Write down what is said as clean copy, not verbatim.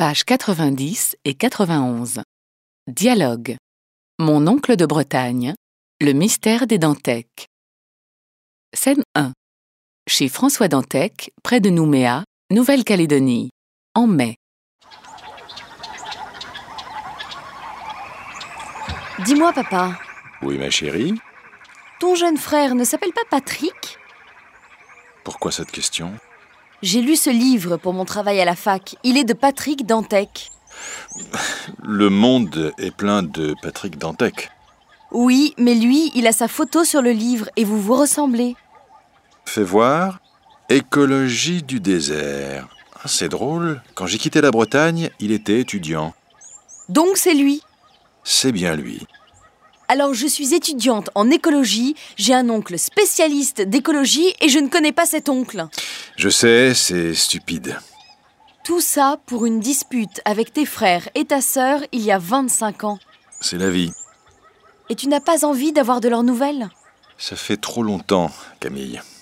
pages 90 et 91. Dialogue. Mon oncle de Bretagne, le mystère des Dantec. Scène 1. Chez François Dantec, près de Nouméa, Nouvelle-Calédonie, en mai. Dis-moi, papa, Oui, ma chérie. ton jeune frère ne s'appelle pas Patrick ? Pourquoi cette question? J'ai lu ce livre pour mon travail à la fac. Il est de Patrick Dantec. Le monde est plein de Patrick Dantec. Oui, mais lui, il a sa photo sur le livre et vous vous ressemblez. Fais voir. Écologie du désert. Ah, c'est drôle. Quand j'ai quitté la Bretagne, il était étudiant. Donc c'est lui. C'est bien lui. Alors je suis étudiante en écologie, j'ai un oncle spécialiste d'écologie et je ne connais pas cet oncle. Je sais, c'est stupide. Tout ça pour une dispute avec tes frères et ta sœur il y a 25 ans. C'est la vie. Et tu n'as pas envie d'avoir de leurs nouvelles ? Ça fait trop longtemps, Camille.